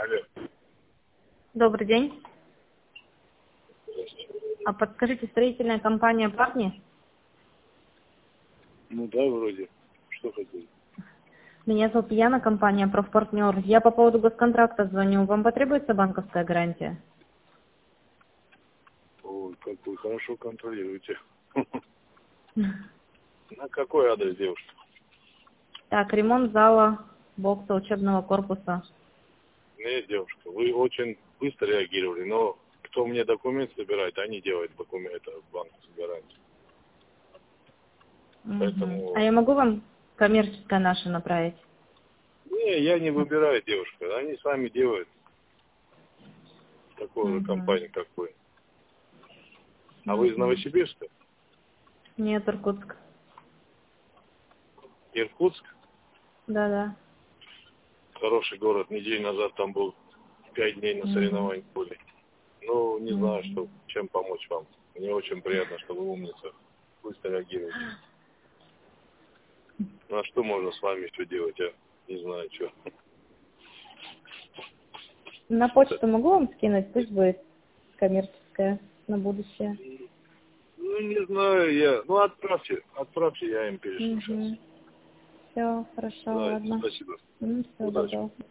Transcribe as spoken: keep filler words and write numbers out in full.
Алло. Добрый день. Здравствуйте. А подскажите, строительная компания «Парни»? Ну да, вроде. Что хотели? Меня зовут Яна, компания «Профпартнер». Я по поводу госконтракта звоню. Вам потребуется банковская гарантия? Ой, как вы хорошо контролируете. На какой адрес, девушка? Так, ремонт зала, бокса, учебного корпуса. Нет, девушка, вы очень быстро реагировали, но кто мне документ собирает, они делают документ, это банковскую гарантию. Мгм. Поэтому... А я могу вам коммерческое наше направить? Не, я не выбираю, девушка. Они сами делают такую же Мгм. компанию, как вы. А вы из Мгм. Новосибирска? Нет, Иркутск. Иркутск? Да-да. Хороший город. Неделю назад там был пять дней на Мгм. соревнованиях были. Ну, не знаю, что, Мгм. чем помочь вам. Мне очень приятно, что вы умница. Быстро реагируете. Ну, а что можно с вами еще делать? Я не знаю, что. На почту могу вам скинуть? Пусть будет коммерческое на будущее. Ну, не знаю, я... Ну, отправьте. Отправьте, я им перешлю сейчас. Угу. Все, хорошо, Да, ладно. спасибо. Все, Удачи. добро.